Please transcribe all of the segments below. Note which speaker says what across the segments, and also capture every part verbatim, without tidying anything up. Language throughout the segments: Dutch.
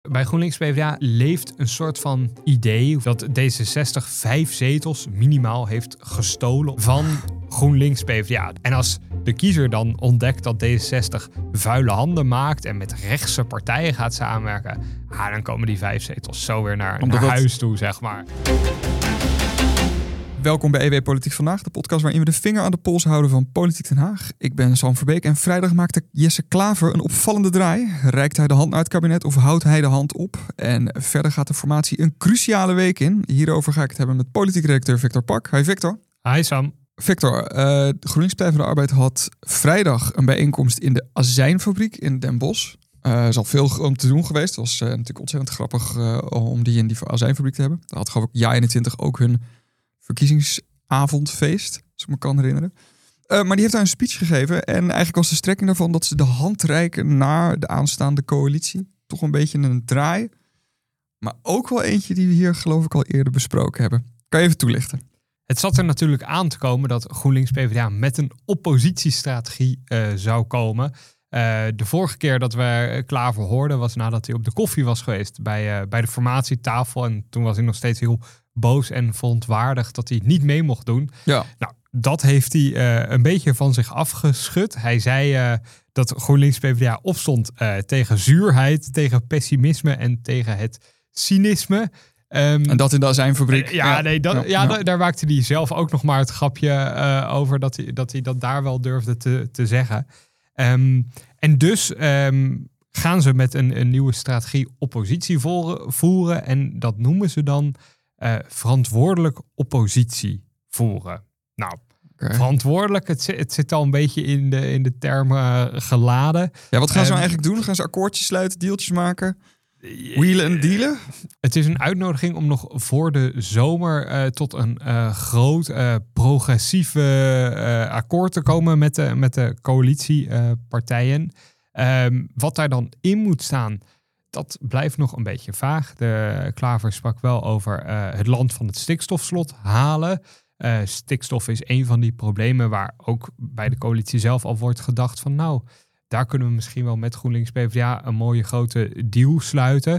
Speaker 1: Bij GroenLinks P v d A leeft een soort van idee dat D zesenzestig vijf zetels minimaal heeft gestolen van GroenLinks P v d A. En als de kiezer dan ontdekt dat D zesenzestig vuile handen maakt en met rechtse partijen gaat samenwerken, ah, dan komen die vijf zetels zo weer naar, naar huis toe, zeg maar.
Speaker 2: Welkom bij E W Politiek Vandaag, de podcast waarin we de vinger aan de pols houden van Politiek Den Haag. Ik ben Sam Verbeek en vrijdag maakte Jesse Klaver een opvallende draai. Reikt hij de hand naar het kabinet of houdt hij de hand op? En verder gaat de formatie een cruciale week in. Hierover ga ik het hebben met politiek redacteur Victor Pak. Hi Victor.
Speaker 1: Hi Sam.
Speaker 2: Victor, uh, de GroenLinks Partij voor de Arbeid had vrijdag een bijeenkomst in de azijnfabriek in Den Bosch. Er uh, is al veel om te doen geweest. Het was uh, natuurlijk ontzettend grappig uh, om die in die azijnfabriek te hebben. Daar had geloof ik Ja eenentwintig ook hun verkiezingsavondfeest, als ik me kan herinneren. Uh, maar die heeft daar een speech gegeven. En eigenlijk was de strekking daarvan dat ze de hand reiken naar de aanstaande coalitie. Toch een beetje een draai. Maar ook wel eentje die we hier geloof ik al eerder besproken hebben. Kan je even toelichten?
Speaker 1: Het zat er natuurlijk aan te komen dat GroenLinks P v d A met een oppositiestrategie uh, zou komen. Uh, de vorige keer dat we Klaver hoorden was nadat hij op de koffie was geweest bij, uh, bij de formatietafel. En toen was hij nog steeds heel boos en verontwaardigd dat hij niet mee mocht doen.
Speaker 2: Ja.
Speaker 1: Nou, dat heeft hij uh, een beetje van zich afgeschud. Hij zei uh, dat GroenLinks P v d A opstond uh, tegen zuurheid, tegen pessimisme en tegen het cynisme. Um,
Speaker 2: en dat in de azijnfabriek.
Speaker 1: Ja, ja, nee, dat, ja, ja,
Speaker 2: ja.
Speaker 1: daar maakte hij zelf ook nog maar het grapje uh, over dat hij, dat hij dat daar wel durfde te, te zeggen. Um, en dus um, gaan ze met een, een nieuwe strategie oppositie voeren, voeren. En dat noemen ze dan uh, verantwoordelijk oppositie voeren. Nou, okay. verantwoordelijk, het, het zit al een beetje in de, in de termen uh, geladen.
Speaker 2: Ja, wat gaan ze
Speaker 1: um,
Speaker 2: nou eigenlijk doen? Gaan ze akkoordjes sluiten, deeltjes maken? Wheelen en dealen?
Speaker 1: Het is een uitnodiging om nog voor de zomer uh, tot een uh, groot uh, progressieve uh, akkoord te komen met de, met de coalitiepartijen. Uh, um, wat daar dan in moet staan, dat blijft nog een beetje vaag. De Klaver sprak wel over uh, het land van het stikstofslot halen. Uh, stikstof is een van die problemen waar ook bij de coalitie zelf al wordt gedacht van nou, daar kunnen we misschien wel met GroenLinks P v d A een mooie grote deal sluiten.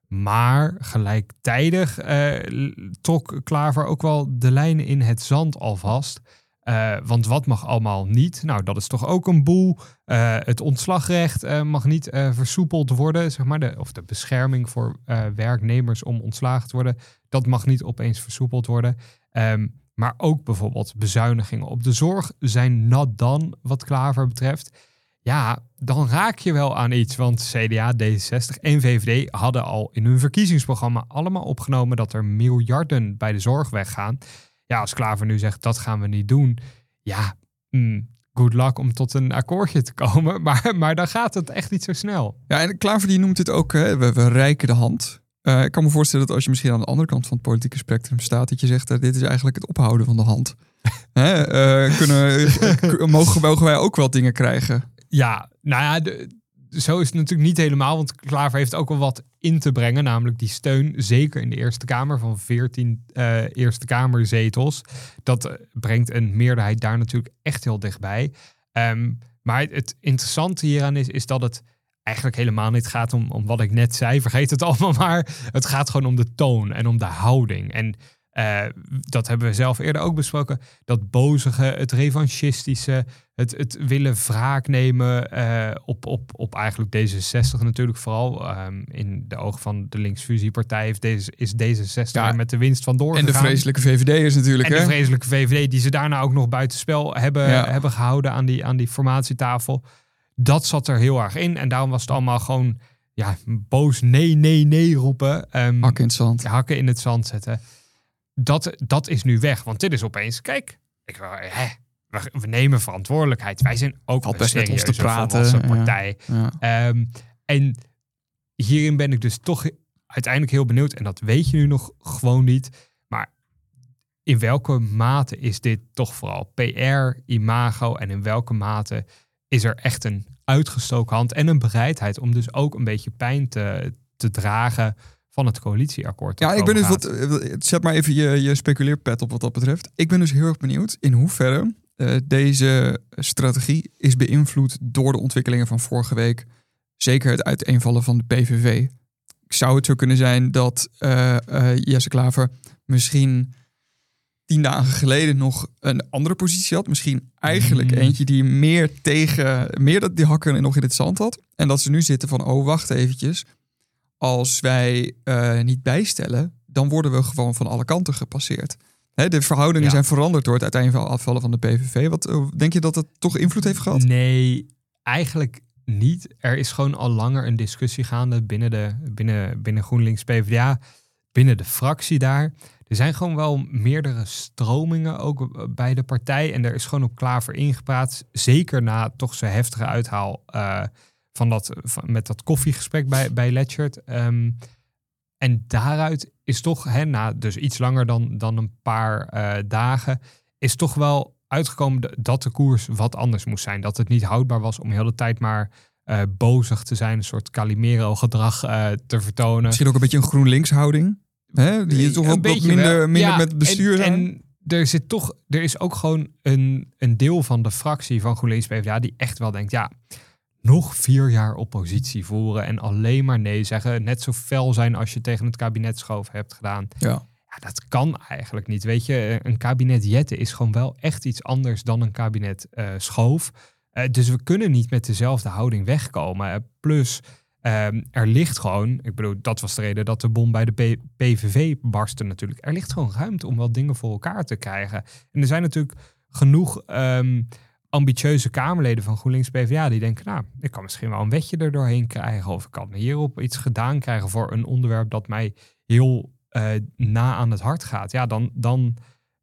Speaker 1: Maar gelijktijdig uh, trok Klaver ook wel de lijnen in het zand alvast. Uh, want wat mag allemaal niet? Nou, dat is toch ook een boel. Uh, het ontslagrecht uh, mag niet uh, versoepeld worden. Zeg maar de, of de bescherming voor uh, werknemers om ontslagen te worden. Dat mag niet opeens versoepeld worden. Um, maar ook bijvoorbeeld bezuinigingen op de zorg zijn not done wat Klaver betreft. Ja, dan raak je wel aan iets. Want C D A, D zesenzestig en V V D hadden al in hun verkiezingsprogramma allemaal opgenomen dat er miljarden bij de zorg weggaan. Ja, als Klaver nu zegt, dat gaan we niet doen. Ja, mm, good luck om tot een akkoordje te komen. Maar, maar dan gaat het echt niet zo snel.
Speaker 2: Ja, en Klaver die noemt het ook, hè, we, we reiken de hand. Uh, ik kan me voorstellen dat als je misschien aan de andere kant van het politieke spectrum staat, dat je zegt, uh, dit is eigenlijk het ophouden van de hand. Hè, uh, kunnen, uh, mogen, mogen wij ook wel dingen krijgen?
Speaker 1: Ja, nou ja, de, zo is het natuurlijk niet helemaal. Want Klaver heeft ook wel wat in te brengen. Namelijk die steun, zeker in de Eerste Kamer, van veertien uh, Eerste Kamerzetels. Dat uh, brengt een meerderheid daar natuurlijk echt heel dichtbij. Um, maar het, het interessante hieraan is, is dat het eigenlijk helemaal niet gaat om, om wat ik net zei. Vergeet het allemaal maar. Het gaat gewoon om de toon en om de houding. En Uh, dat hebben we zelf eerder ook besproken. Dat bozige, het revanchistische, het, het willen wraak nemen uh, op, op, op eigenlijk D zesenzestig natuurlijk vooral. Um, in de ogen van de linksfusiepartij heeft deze, is D zesenzestig ja, met de winst van doorgegaan.
Speaker 2: En de vreselijke V V D'ers natuurlijk.
Speaker 1: En
Speaker 2: hè?
Speaker 1: de vreselijke V V D die ze daarna ook nog buitenspel hebben, ja. hebben gehouden aan die, aan die formatietafel. Dat zat er heel erg in. En daarom was het allemaal gewoon ja, boos nee, nee, nee roepen. Um,
Speaker 2: hakken in het zand.
Speaker 1: Hakken in het zand zetten. Dat, dat is nu weg, want dit is opeens, kijk, ik, hè, we, we nemen verantwoordelijkheid. Wij zijn ook
Speaker 2: Al
Speaker 1: een
Speaker 2: best met ons te praten,
Speaker 1: volwassen partij.
Speaker 2: Ja, ja.
Speaker 1: Um, en hierin ben ik dus toch uiteindelijk heel benieuwd, en dat weet je nu nog gewoon niet, maar in welke mate is dit toch vooral P R, imago, en in welke mate is er echt een uitgestoken hand en een bereidheid om dus ook een beetje pijn te, te dragen van het coalitieakkoord.
Speaker 2: Ja, ik ben dus wat, zet maar even je, je speculeerpet op wat dat betreft. Ik ben dus heel erg benieuwd in hoeverre uh, deze strategie is beïnvloed door de ontwikkelingen van vorige week. Zeker het uiteenvallen van de P V V. zou het zo kunnen zijn dat uh, uh, Jesse Klaver misschien tien dagen geleden nog een andere positie had. Misschien eigenlijk mm. eentje die meer tegen, meer dat die hakken nog in het zand had. En dat ze nu zitten van, oh, wacht eventjes. Als wij uh, niet bijstellen, dan worden we gewoon van alle kanten gepasseerd. Hè, de verhoudingen ja. zijn veranderd door het uiteindelijk afvallen van de P V V. Wat denk je dat het toch invloed heeft gehad?
Speaker 1: Nee, eigenlijk niet. Er is gewoon al langer een discussie gaande binnen, de, binnen, binnen GroenLinks P v d A, binnen de fractie daar. Er zijn gewoon wel meerdere stromingen ook bij de partij. En er is gewoon op Klaver ingepraat. Zeker na toch zijn heftige uithaal uh, van dat, van, met dat koffiegesprek bij, bij Letchert. Um, en daaruit is toch, hè, na dus iets langer dan, dan een paar uh, dagen, is toch wel uitgekomen dat de koers wat anders moest zijn. Dat het niet houdbaar was om heel de tijd maar uh, bozig te zijn. Een soort Calimero-gedrag uh, te vertonen.
Speaker 2: Misschien ook een beetje een GroenLinks-houding. Hè? Die je toch wat minder, minder ja, met bestuur
Speaker 1: en,
Speaker 2: zijn.
Speaker 1: En er zit toch, er is ook gewoon een, een deel van de fractie van GroenLinks P v d A die echt wel denkt, ja, nog vier jaar oppositie voeren en alleen maar nee zeggen. Net zo fel zijn als je tegen het kabinet schoof hebt gedaan.
Speaker 2: Ja.
Speaker 1: Ja, dat kan eigenlijk niet. Weet je, een kabinet jetten is gewoon wel echt iets anders dan een kabinet uh, schoof. Uh, dus we kunnen niet met dezelfde houding wegkomen. Uh, plus, um, er ligt gewoon, ik bedoel, dat was de reden dat de bom bij de P- PVV barstte natuurlijk. Er ligt gewoon ruimte om wel dingen voor elkaar te krijgen. En er zijn natuurlijk genoeg um, ambitieuze Kamerleden van GroenLinks P v d A die denken, nou, ik kan misschien wel een wetje er doorheen krijgen of ik kan hierop iets gedaan krijgen voor een onderwerp dat mij heel uh, na aan het hart gaat. Ja, dan, dan,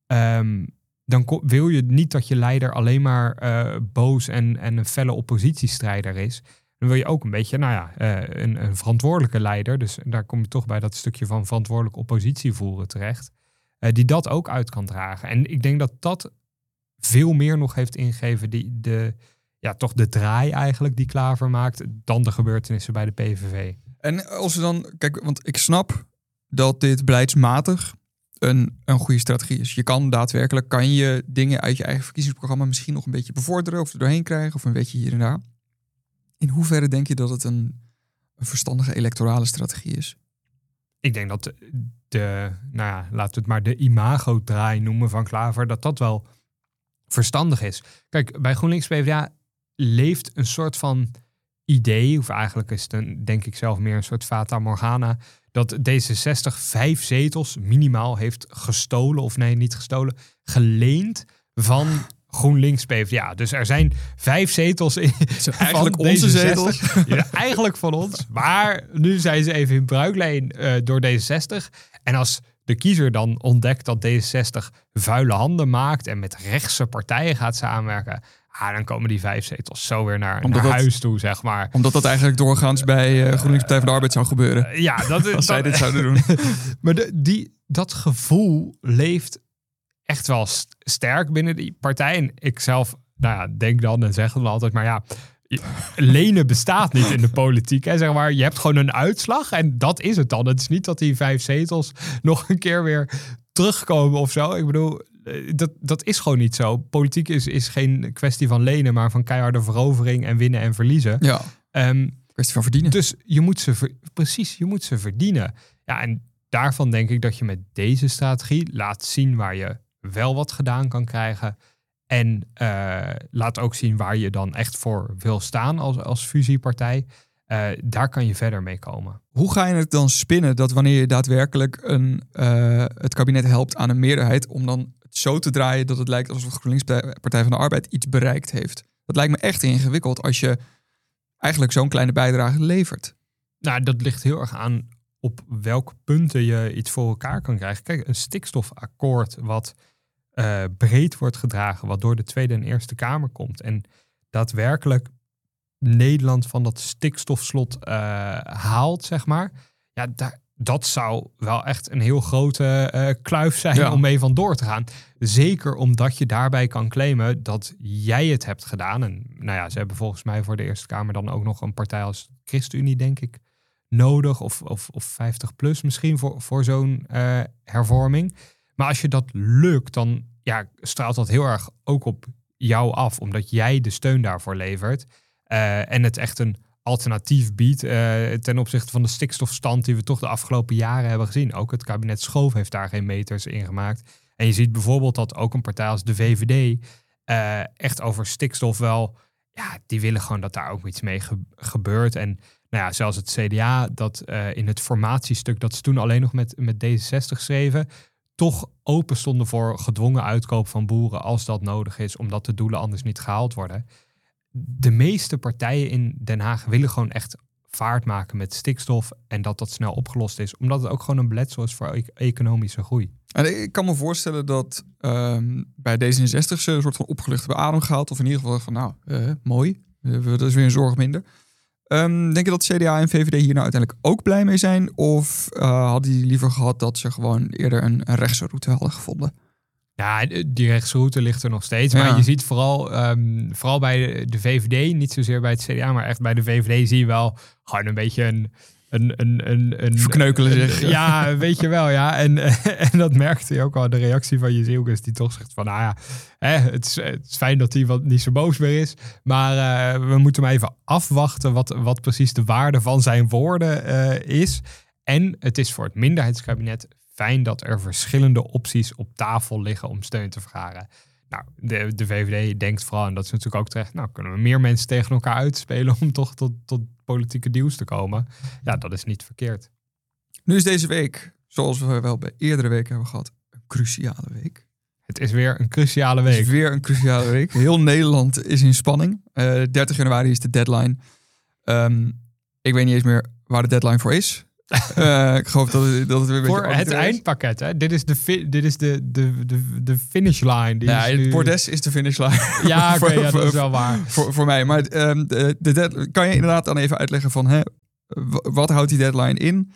Speaker 1: um, dan ko- wil je niet dat je leider alleen maar uh, boos en, en een felle oppositiestrijder is. Dan wil je ook een beetje, nou ja, uh, een, een verantwoordelijke leider. Dus daar kom je toch bij dat stukje van verantwoordelijk oppositie voeren terecht. Uh, die dat ook uit kan dragen. En ik denk dat dat veel meer nog heeft ingegeven die de, ja, toch de draai eigenlijk die Klaver maakt dan de gebeurtenissen bij de P V V.
Speaker 2: En als we dan, kijk, want ik snap dat dit beleidsmatig een, een goede strategie is. Je kan daadwerkelijk, kan je dingen uit je eigen verkiezingsprogramma misschien nog een beetje bevorderen of er doorheen krijgen of een beetje hier en daar. In hoeverre denk je dat het een, een verstandige electorale strategie is?
Speaker 1: Ik denk dat de, nou ja, laten we het maar de imago-draai noemen van Klaver, dat dat wel verstandig is. Kijk, bij GroenLinks P v d A leeft een soort van idee, of eigenlijk is het een, denk ik zelf meer een soort fata morgana, dat D zesenzestig vijf zetels minimaal heeft gestolen, of nee, niet gestolen, geleend van GroenLinks P v d A. Dus er zijn vijf zetels in.
Speaker 2: Eigenlijk onze zetels.
Speaker 1: Ja, eigenlijk van ons. Maar nu zijn ze even in bruikleen uh, door D zesenzestig. En als de kiezer dan ontdekt dat D zesenzestig vuile handen maakt en met rechtse partijen gaat samenwerken, ah, dan komen die vijf zetels zo weer naar, naar
Speaker 2: dat,
Speaker 1: huis toe, zeg maar.
Speaker 2: Omdat dat eigenlijk doorgaans bij uh, GroenLinks Partij van de Arbeid zou gebeuren.
Speaker 1: Uh, ja, dat is.
Speaker 2: Als zij
Speaker 1: dat,
Speaker 2: dit zouden doen.
Speaker 1: Maar de, die, dat gevoel leeft echt wel st- sterk binnen die partij. En ik zelf, nou ja, denk dan en zeg dan altijd, maar ja, lenen bestaat niet in de politiek. Hè. Zeg maar, je hebt gewoon een uitslag en dat is het dan. Het is niet dat die vijf zetels nog een keer weer terugkomen of zo. Ik bedoel, dat, dat is gewoon niet zo. Politiek is, is geen kwestie van lenen, maar van keiharde verovering en winnen en verliezen.
Speaker 2: Ja,
Speaker 1: um,
Speaker 2: kwestie van verdienen.
Speaker 1: Dus je moet ze, ver, precies, je moet ze verdienen. Ja, en daarvan denk ik dat je met deze strategie laat zien waar je wel wat gedaan kan krijgen. En uh, laat ook zien waar je dan echt voor wil staan als, als fusiepartij. Uh, daar kan je verder mee komen.
Speaker 2: Hoe ga je het dan spinnen dat wanneer je daadwerkelijk een, uh, het kabinet helpt aan een meerderheid, om dan het zo te draaien dat het lijkt alsof de GroenLinks Partij van de Arbeid iets bereikt heeft? Dat lijkt me echt ingewikkeld als je eigenlijk zo'n kleine bijdrage levert.
Speaker 1: Nou, dat ligt heel erg aan op welke punten je iets voor elkaar kan krijgen. Kijk, een stikstofakkoord wat uh, breed wordt gedragen, wat door de Tweede en Eerste Kamer komt en daadwerkelijk Nederland van dat stikstofslot uh, haalt, zeg maar. Ja, daar, dat zou wel echt een heel grote uh, kluif zijn ja. om mee vandoor te gaan. Zeker omdat je daarbij kan claimen dat jij het hebt gedaan. En nou ja, ze hebben volgens mij voor de Eerste Kamer dan ook nog een partij als ChristenUnie, denk ik, nodig. Of, of, of vijftig plus misschien voor, voor zo'n uh, hervorming. Maar als je dat lukt, dan ja, straalt dat heel erg ook op jou af. Omdat jij de steun daarvoor levert. Uh, en het echt een alternatief biedt uh, ten opzichte van de stikstofstand die we toch de afgelopen jaren hebben gezien. Ook het kabinet Schoof heeft daar geen meters in gemaakt. En je ziet bijvoorbeeld dat ook een partij als de V V D uh, echt over stikstof wel, ja, die willen gewoon dat daar ook iets mee ge- gebeurt. En nou ja, zelfs het C D A, dat uh, in het formatiestuk dat ze toen alleen nog met, met D zesenzestig schreven, toch open stonden voor gedwongen uitkoop van boeren als dat nodig is, omdat de doelen anders niet gehaald worden. De meeste partijen in Den Haag willen gewoon echt vaart maken met stikstof en dat dat snel opgelost is, omdat het ook gewoon een beletsel is voor e- economische groei.
Speaker 2: En ik kan me voorstellen dat um, bij D zesenzestig ze een soort van opgelucht hebben adem gehaald, of in ieder geval van nou, uh, mooi, uh, dat is weer een zorg minder. Um, denk je dat C D A en V V D hier nou uiteindelijk ook blij mee zijn? Of uh, hadden die liever gehad dat ze gewoon eerder een, een rechtse route hadden gevonden?
Speaker 1: Ja, die rechtsroute ligt er nog steeds. Maar ja. je ziet vooral, um, vooral bij de V V D, niet zozeer bij het C D A, maar echt bij de V V D zie je wel gewoon een beetje een... een, een, een, een
Speaker 2: Verkneukelen zich.
Speaker 1: Een, ja, weet je wel, ja. En, en dat merkte je ook al, de reactie van Jezielkes, die toch zegt van, nou ja, hè, het, is, het is fijn dat hij wat niet zo boos meer is. Maar uh, we moeten maar even afwachten wat, wat precies de waarde van zijn woorden uh, is. En het is voor het minderheidskabinet fijn dat er verschillende opties op tafel liggen om steun te vergaren. Nou, de, de V V D denkt vooral, en dat is natuurlijk ook terecht, nou, kunnen we meer mensen tegen elkaar uitspelen om toch tot, tot politieke deals te komen? Ja, dat is niet verkeerd.
Speaker 2: Nu is deze week, zoals we wel bij eerdere weken hebben gehad, een cruciale week.
Speaker 1: Het is weer een cruciale week.
Speaker 2: Het is weer een cruciale week. Heel Nederland is in spanning. Uh, dertig januari is de deadline. Um, ik weet niet eens meer waar de deadline voor is. Uh, ik geloof dat het, dat het weer een
Speaker 1: voor
Speaker 2: beetje
Speaker 1: het eindpakket, hè? Dit is de, fi- dit is de, de, de, de finish line. Die
Speaker 2: ja,
Speaker 1: is
Speaker 2: het
Speaker 1: nu...
Speaker 2: bordes is de finish line.
Speaker 1: Ja, oké, okay, ja, dat is
Speaker 2: voor,
Speaker 1: wel waar.
Speaker 2: Voor, voor mij. Maar um, de, de dead, kan je inderdaad dan even uitleggen van, hè, wat houdt die deadline in?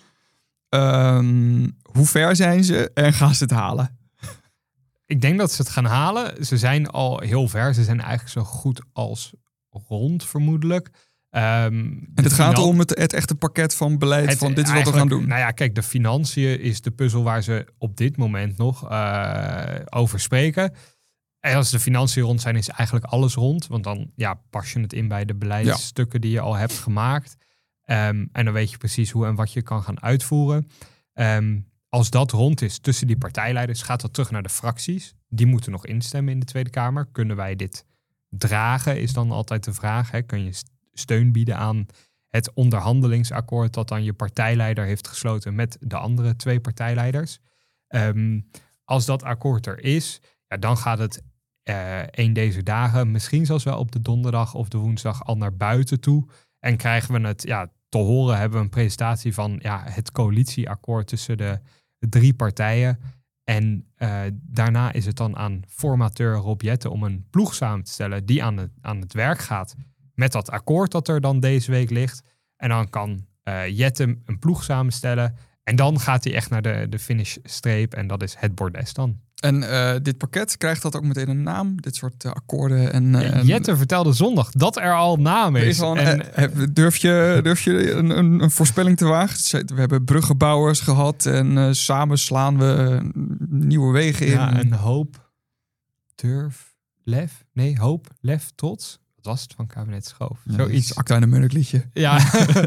Speaker 2: Um, hoe ver zijn ze en gaan ze het halen?
Speaker 1: Ik denk dat ze het gaan halen. Ze zijn al heel ver. Ze zijn eigenlijk zo goed als rond, vermoedelijk. Um,
Speaker 2: en het gaat finan- om het, het echte pakket van beleid het, van dit is wat we gaan doen.
Speaker 1: Nou ja, kijk, de financiën is de puzzel waar ze op dit moment nog uh, over spreken. En als de financiën rond zijn, is eigenlijk alles rond. Want dan ja, pas je het in bij de beleidsstukken ja. die je al hebt gemaakt. Um, en dan weet je precies hoe en wat je kan gaan uitvoeren. Um, als dat rond is tussen die partijleiders, gaat dat terug naar de fracties. Die moeten nog instemmen in de Tweede Kamer. Kunnen wij dit dragen, is dan altijd de vraag. Hè? Kun je steun bieden aan het onderhandelingsakkoord dat dan je partijleider heeft gesloten met de andere twee partijleiders. Um, als dat akkoord er is, ja, dan gaat het uh, een deze dagen, misschien zelfs wel op de donderdag of de woensdag al naar buiten toe. En krijgen we het, ja, te horen hebben we een presentatie van ja, het coalitieakkoord tussen de, de drie partijen. En uh, daarna is het dan aan formateur Rob Jetten om een ploeg samen te stellen die aan het, aan het werk gaat met dat akkoord dat er dan deze week ligt. En dan kan uh, Jetten een ploeg samenstellen. En dan gaat hij echt naar de, de finishstreep. En dat is het bordes dan.
Speaker 2: En uh, dit pakket, krijgt dat ook meteen een naam? Dit soort uh, akkoorden? En, uh,
Speaker 1: ja, Jetten vertelde zondag dat er al naam is.
Speaker 2: is al een,
Speaker 1: en,
Speaker 2: uh, durf je, durf je een, een, een voorspelling te wagen? We hebben bruggenbouwers gehad. En uh, samen slaan we nieuwe wegen in.
Speaker 1: Ja, en hoop, durf, lef. Nee, hoop, lef, trots. Wat was het van kabinet Schoof?
Speaker 2: Ja,
Speaker 1: Zoiets.
Speaker 2: Acta en een Munnik liedje.
Speaker 1: Ja.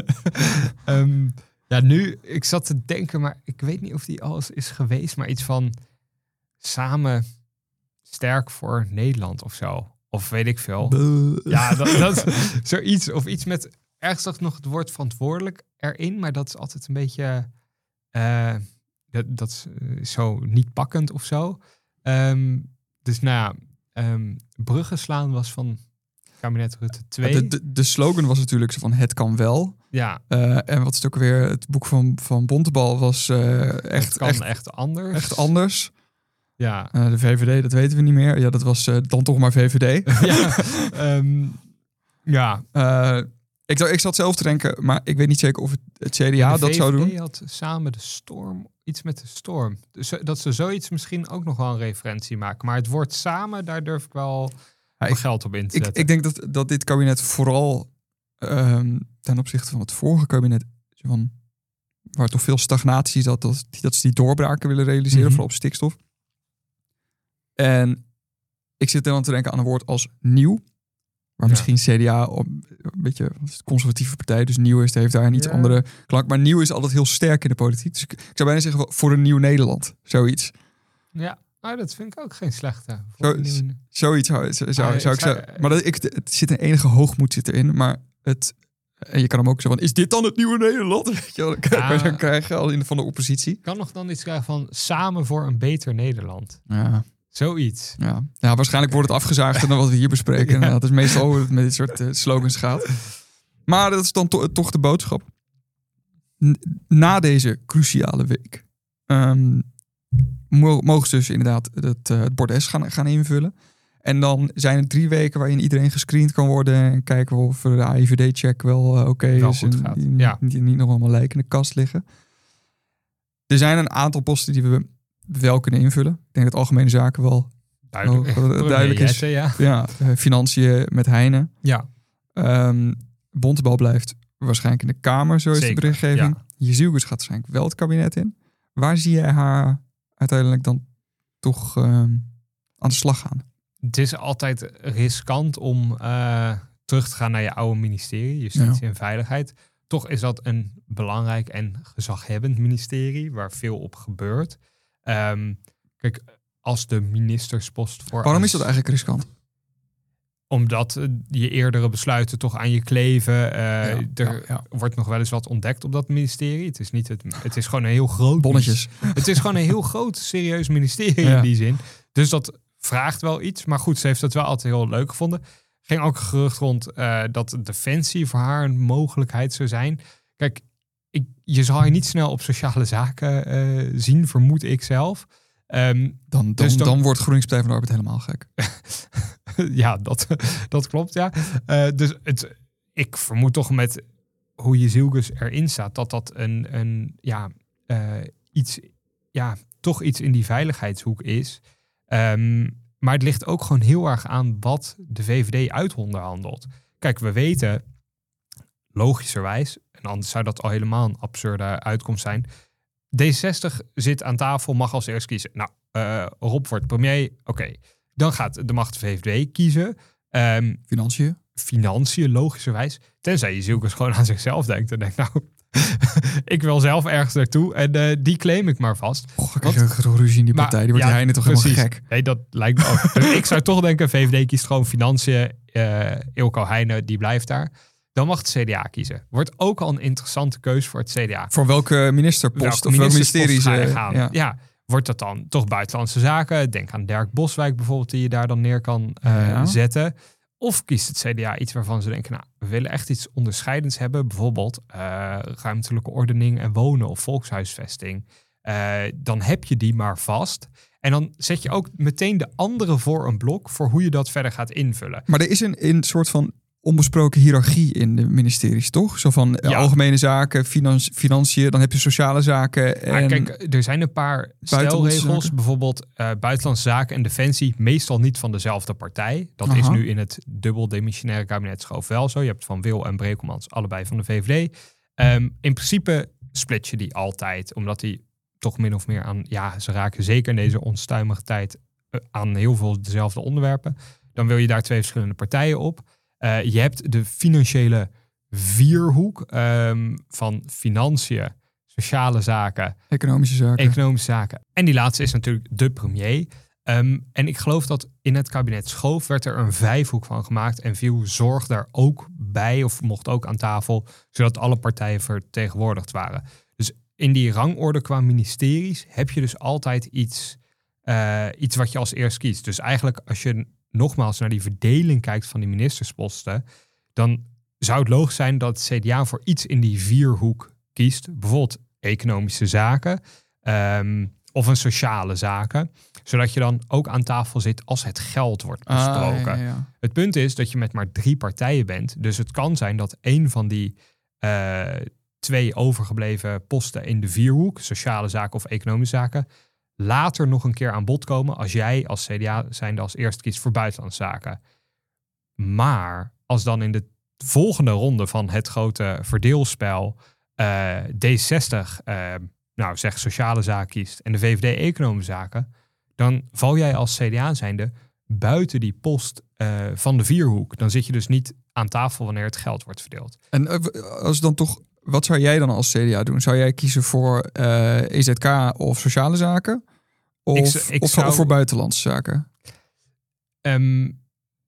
Speaker 1: um, ja, nu, ik zat te denken, maar ik weet niet of die al is geweest, maar iets van samen sterk voor Nederland of zo. Of weet ik veel. Buh. Ja, dat, dat zoiets. Of iets met, ergens zag nog het woord verantwoordelijk erin, maar dat is altijd een beetje, uh, dat, dat is uh, zo niet pakkend of zo. Um, dus nou ja, um, bruggen slaan was van kabinet Rutte twee.
Speaker 2: De, de, de slogan was natuurlijk zo van het kan wel.
Speaker 1: Ja.
Speaker 2: Uh, en wat is het ook weer? Het boek van, van Bontebal was uh, echt,
Speaker 1: het kan
Speaker 2: echt,
Speaker 1: echt anders.
Speaker 2: Echt anders.
Speaker 1: Ja.
Speaker 2: Uh, de V V D, dat weten we niet meer. Ja, dat was uh, dan toch maar V V D.
Speaker 1: ja. Um, ja.
Speaker 2: Uh, ik, ik zat zelf te denken, maar ik weet niet zeker of het, het C D A ja, dat zou doen.
Speaker 1: De V V D had samen de storm, iets met de storm. Dus dat ze zoiets misschien ook nog wel een referentie maken. Maar het woord samen, daar durf ik wel ja, ik, geld op in te zetten.
Speaker 2: Ik, ik denk dat, dat dit kabinet vooral um, ten opzichte van het vorige kabinet, van, waar toch veel stagnatie zat, dat, dat ze die doorbraken willen realiseren, mm-hmm. vooral op stikstof. En ik zit dan te denken aan een woord als nieuw. Waar
Speaker 1: Ja.
Speaker 2: misschien C D A op, een beetje een conservatieve partij, dus Nieuw is, heeft daar een iets
Speaker 1: Ja.
Speaker 2: andere klank. Maar Nieuw is altijd heel sterk in de politiek. Dus ik, ik zou bijna zeggen voor een nieuw Nederland. Zoiets.
Speaker 1: Ja, maar dat vind ik ook geen slechte.
Speaker 2: Zo-
Speaker 1: Voor een nieuwe-
Speaker 2: Zoiets zou, zou, zou,
Speaker 1: Ah, ik
Speaker 2: zou ik
Speaker 1: zou-
Speaker 2: zeggen. Maar dat, ik, het zit een enige hoogmoed zit erin. Maar het... En je kan hem ook zeggen van, is dit dan het nieuwe Nederland? Weet je wel, dan krijg je,
Speaker 1: Ja.
Speaker 2: dan krijg je al in de, van de oppositie.
Speaker 1: Kan nog dan iets krijgen van samen voor een beter Nederland.
Speaker 2: Ja,
Speaker 1: Zoiets.
Speaker 2: ja. ja, waarschijnlijk wordt het afgezaagd dan wat we hier bespreken.
Speaker 1: Ja.
Speaker 2: Dat is meestal hoe het met dit soort uh, slogans gaat. Maar dat is dan to- toch de boodschap. N- na deze cruciale week um, mo- mogen ze dus inderdaad het, uh, het bordes gaan, gaan invullen. En dan zijn er drie weken waarin iedereen gescreend kan worden en kijken of de A I V D-check wel uh, oké okay
Speaker 1: Wel
Speaker 2: is.
Speaker 1: goed
Speaker 2: en
Speaker 1: gaat,
Speaker 2: die,
Speaker 1: ja.
Speaker 2: die niet nog allemaal lijken in de kast liggen. Er zijn een aantal posten die we wel kunnen invullen. Ik denk dat algemene zaken wel
Speaker 1: Duidelijk,
Speaker 2: Oh, uh, duidelijk is.
Speaker 1: Jette, ja.
Speaker 2: ja, uh, financiën met Heine.
Speaker 1: Ja,
Speaker 2: Um, Bontebal blijft waarschijnlijk in de Kamer, zo is
Speaker 1: Zeker,
Speaker 2: de berichtgeving.
Speaker 1: ja.
Speaker 2: Jezielgus gaat waarschijnlijk wel het kabinet in. Waar zie jij haar uiteindelijk dan toch um, aan de slag gaan?
Speaker 1: het is altijd riskant om uh, terug te gaan naar je oude ministerie, Justitie
Speaker 2: Ja.
Speaker 1: en Veiligheid. Toch is dat een belangrijk en gezaghebbend ministerie waar veel op gebeurt. Um, kijk, als de ministerspost voor...
Speaker 2: Waarom
Speaker 1: als,
Speaker 2: is dat eigenlijk riskant?
Speaker 1: Omdat uh, je eerdere besluiten toch aan je kleven. Uh,
Speaker 2: Ja,
Speaker 1: er
Speaker 2: ja, ja.
Speaker 1: wordt nog wel eens wat ontdekt op dat ministerie. Het is, niet het, het is gewoon een heel groot...
Speaker 2: Bonnetjes.
Speaker 1: Het is gewoon een heel groot, serieus ministerie
Speaker 2: Ja.
Speaker 1: in die zin. Dus dat vraagt wel iets. Maar goed, ze heeft het wel altijd heel leuk gevonden. Ging ook een gerucht rond uh, dat Defensie voor haar een mogelijkheid zou zijn. Kijk, ik, je zal haar niet snel op sociale zaken uh, zien, vermoed ik zelf. Um,
Speaker 2: Dan, dan,
Speaker 1: dus dan-
Speaker 2: dan wordt GroenLinks Partij van de Arbeid helemaal gek.
Speaker 1: ja, dat, dat klopt, ja. Uh, dus het, ik vermoed toch met hoe je Zielgus erin staat, dat dat een, een ja, uh, iets, ja, toch iets in die veiligheidshoek is. Um, maar het ligt ook gewoon heel erg aan wat de V V D uitonderhandelt. Kijk, we weten, logischerwijs, en anders zou dat al helemaal een absurde uitkomst zijn, D zestig zit aan tafel, mag als eerst kiezen. Nou, uh, Rob wordt premier, oké. Okay. Dan gaat de macht de V V D kiezen. Um,
Speaker 2: Financiën?
Speaker 1: Financiën, logischerwijs. Tenzij je Zielkes gewoon aan zichzelf denkt en denkt, nou, ik wil zelf ergens naartoe en uh, die claim ik maar vast.
Speaker 2: Och, dan krijg je ruzie in die partij. Die wordt
Speaker 1: ja,
Speaker 2: die Heine toch
Speaker 1: precies.
Speaker 2: helemaal gek.
Speaker 1: Nee, dat lijkt me ook. Dus ik zou toch denken, V V D kiest gewoon Financiën. Uh, Ilko Heine, die blijft daar. Dan mag het C D A kiezen. Wordt ook al een interessante keus voor het C D A.
Speaker 2: Voor welke ministerpost
Speaker 1: welke
Speaker 2: of welk ministerie
Speaker 1: ga je
Speaker 2: ze
Speaker 1: gaan?
Speaker 2: Ja.
Speaker 1: ja. Wordt dat dan toch buitenlandse zaken? Denk aan Dirk Boswijk bijvoorbeeld, die je daar dan neer kan uh,
Speaker 2: Ja.
Speaker 1: zetten. Of kiest het C D A iets waarvan ze denken, nou, we willen echt iets onderscheidends hebben. Bijvoorbeeld uh, ruimtelijke ordening en wonen of volkshuisvesting. Uh, dan heb je die maar vast. En dan zet je ook meteen de andere voor een blok voor hoe je dat verder gaat invullen.
Speaker 2: Maar er is een, een soort van onbesproken hiërarchie in de ministeries, toch? Zo van uh,
Speaker 1: Ja.
Speaker 2: algemene zaken, finan- financiën, dan heb je sociale zaken. En
Speaker 1: Maar kijk, er zijn een paar
Speaker 2: Buitenlandse
Speaker 1: stelregels.
Speaker 2: zaken?
Speaker 1: Bijvoorbeeld uh, buitenlandse zaken en defensie. Meestal niet van dezelfde partij. Dat
Speaker 2: Aha.
Speaker 1: is nu in het dubbel demissionaire kabinetsschoof wel zo. Je hebt Van Wil en Brekelmans allebei van de V V D. Um, in principe split je die altijd. Omdat die toch min of meer aan... Ja, ze raken zeker in deze onstuimige tijd uh, aan heel veel dezelfde onderwerpen. Dan wil je daar twee verschillende partijen op. Uh, je hebt de financiële vierhoek um, van financiën, sociale zaken,
Speaker 2: economische zaken.
Speaker 1: economische zaken. En die laatste is natuurlijk de premier. Um, en ik geloof dat in het kabinet Schoof werd er een vijfhoek van gemaakt en viel zorg daar ook bij of mocht ook aan tafel, zodat alle partijen vertegenwoordigd waren. Dus in die rangorde qua ministeries heb je dus altijd iets, uh, iets wat je als eerst kiest. Dus eigenlijk als je nogmaals naar die verdeling kijkt van die ministersposten, dan zou het logisch zijn dat het C D A voor iets in die vierhoek kiest. Bijvoorbeeld economische zaken um, of een sociale zaken. Zodat je dan ook aan tafel zit als het geld wordt besproken.
Speaker 2: Ah, ja, ja.
Speaker 1: Het punt is dat je met maar drie partijen bent. Dus het kan zijn dat één van die uh, twee overgebleven posten in de vierhoek, sociale zaken of economische zaken, later nog een keer aan bod komen als jij als C D A zijnde als eerste kiest voor buitenlandse zaken. Maar als dan in de volgende ronde van het grote verdeelspel uh, D zestig, uh, nou zeg sociale zaken kiest en de V V D economische zaken, dan val jij als C D A zijnde buiten die post uh, van de Vierhoek. Dan zit je dus niet aan tafel wanneer het geld wordt verdeeld.
Speaker 2: En uh, als dan toch, wat zou jij dan als C D A doen? Zou jij kiezen voor uh, E Z K of sociale zaken? Of, ik, ik of, zou, of voor buitenlandse zaken?
Speaker 1: Um,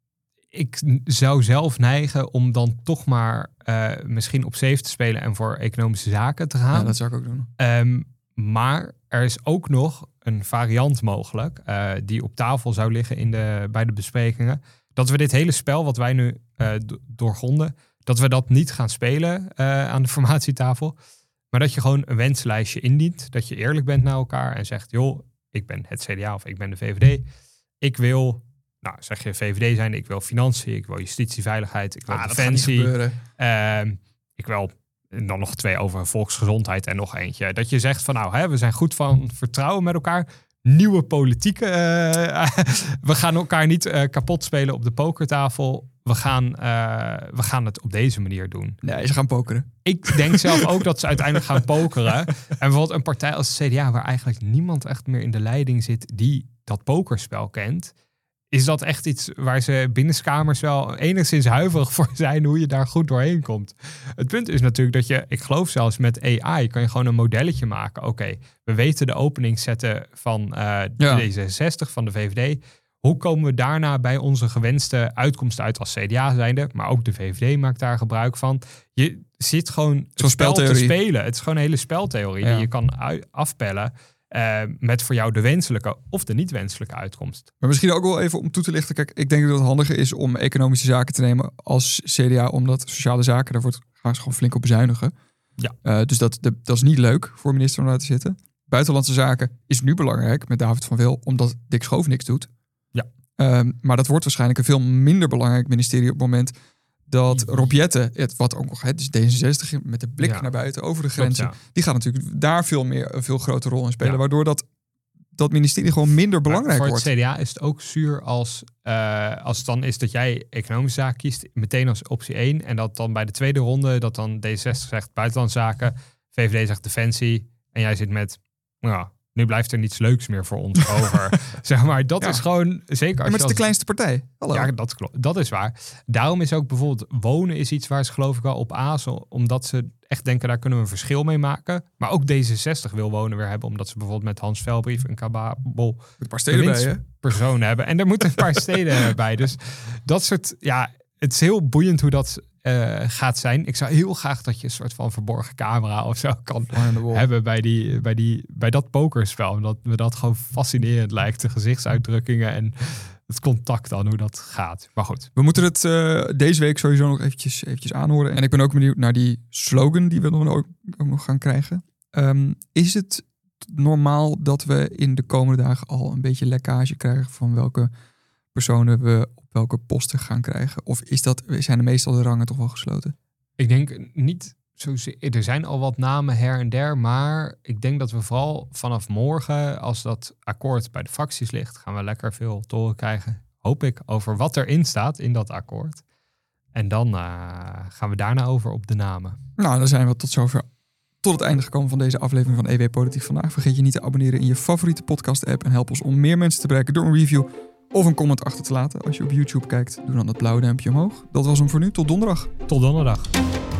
Speaker 1: ik zou zelf neigen om dan toch maar uh, misschien op safe te spelen en voor economische zaken te gaan.
Speaker 2: Ja, dat zou ik ook doen.
Speaker 1: Um, maar er is ook nog een variant mogelijk uh, die op tafel zou liggen in de, bij de besprekingen. Dat we dit hele spel wat wij nu uh, do- doorgronden, dat we dat niet gaan spelen uh, aan de formatietafel. Maar dat je gewoon een wenslijstje indient. Dat je eerlijk bent naar elkaar en zegt, joh, ik ben het C D A of ik ben de V V D. Ik wil, nou zeg je V V D zijn, ik wil financiën, ik wil justitie, veiligheid, ik wil ah, defensie. Uh, ik wil en dan nog twee over volksgezondheid en nog eentje. Dat je zegt van nou, hè, we zijn goed van vertrouwen met elkaar. Nieuwe politieke. Uh, we gaan elkaar niet uh, kapot spelen op de pokertafel. We gaan, uh, we gaan het op deze manier doen.
Speaker 2: Nee, ze gaan pokeren.
Speaker 1: Ik denk zelf ook dat ze uiteindelijk gaan pokeren. En bijvoorbeeld een partij als de C D A, waar eigenlijk niemand echt meer in de leiding zit die dat pokerspel kent, is dat echt iets waar ze binnenskamers wel enigszins huiverig voor zijn hoe je daar goed doorheen komt. Het punt is natuurlijk dat je, ik geloof zelfs met A I, kan je gewoon een modelletje maken. Oké, okay, we weten de openingszetten van uh, ja. D zesenzestig, van de V V D. Hoe komen we daarna bij onze gewenste uitkomst uit als C D A zijnde? Maar ook de V V D maakt daar gebruik van. Je zit gewoon het spel te spelen. Het is gewoon een hele speltheorie ja. die je kan u- afpellen. Uh, met voor jou de wenselijke of de niet wenselijke uitkomst.
Speaker 2: Maar misschien ook wel even om toe te lichten. Kijk, ik denk dat het handiger is om economische zaken te nemen als C D A, omdat sociale zaken, daar wordt gaan ze gewoon flink op bezuinigen.
Speaker 1: Ja.
Speaker 2: Uh, dus dat, de, dat is niet leuk voor minister om daar te zitten. Buitenlandse zaken is nu belangrijk met David van Wil, omdat Dick Schoof niks doet.
Speaker 1: Ja.
Speaker 2: Uh, maar dat wordt waarschijnlijk een veel minder belangrijk ministerie op het moment dat Rob Jetten, het wat ook nog, het is D zesenzestig met de blik ja. naar buiten over de grenzen, Klopt, ja. die gaat natuurlijk daar veel meer een veel grotere rol in spelen, ja. waardoor dat, dat ministerie gewoon minder belangrijk wordt.
Speaker 1: Voor het wordt. C D A is het ook zuur als, uh, als het dan is dat jij economische zaken kiest, meteen als optie één, en dat dan bij de tweede ronde, dat dan D zesenzestig zegt buitenlandse zaken, V V D zegt defensie, en jij zit met, nou, nu blijft er niets leuks meer voor ons over. Zeg maar, dat ja. is gewoon, zeker als ja, maar
Speaker 2: het is
Speaker 1: als,
Speaker 2: de kleinste partij. Hallo.
Speaker 1: Ja, dat klopt. Dat is waar. Daarom is ook bijvoorbeeld wonen is iets waar ze geloof ik wel op azen, omdat ze echt denken, daar kunnen we een verschil mee maken. Maar ook D zesenzestig wil wonen weer hebben, omdat ze bijvoorbeeld met Hans Velbrief een kababel
Speaker 2: een paar steden bij, hè?
Speaker 1: Personen hebben. En er moeten een paar steden bij. Dus dat soort, ja, het is heel boeiend hoe dat Uh, gaat zijn. Ik zou heel graag dat je een soort van verborgen camera of zo kan hebben bij, die, bij, die, bij dat pokerspel. Omdat me dat gewoon fascinerend lijkt. De gezichtsuitdrukkingen en het contact dan, hoe dat gaat. Maar goed.
Speaker 2: We moeten het uh, deze week sowieso nog eventjes, eventjes aanhoren. En ik ben ook benieuwd naar die slogan die we dan ook, ook nog gaan krijgen. Um, is het normaal dat we in de komende dagen al een beetje lekkage krijgen van welke personen we op welke posten gaan krijgen? Of is dat, zijn de meestal de rangen toch wel gesloten?
Speaker 1: Ik denk niet zozeer. Er zijn al wat namen her en der, maar ik denk dat we vooral vanaf morgen, als dat akkoord bij de fracties ligt, gaan we lekker veel te horen krijgen, hoop ik, over wat erin staat in dat akkoord. En dan uh, gaan we daarna over op de namen.
Speaker 2: Nou, dan zijn we tot zover tot het einde gekomen van deze aflevering van E W Politiek Vandaag. Vergeet je niet te abonneren in je favoriete podcast-app en help ons om meer mensen te bereiken door een review of een comment achter te laten. Als je op YouTube kijkt, doe dan dat blauwe duimpje omhoog. Dat was hem voor nu. Tot donderdag.
Speaker 1: Tot donderdag.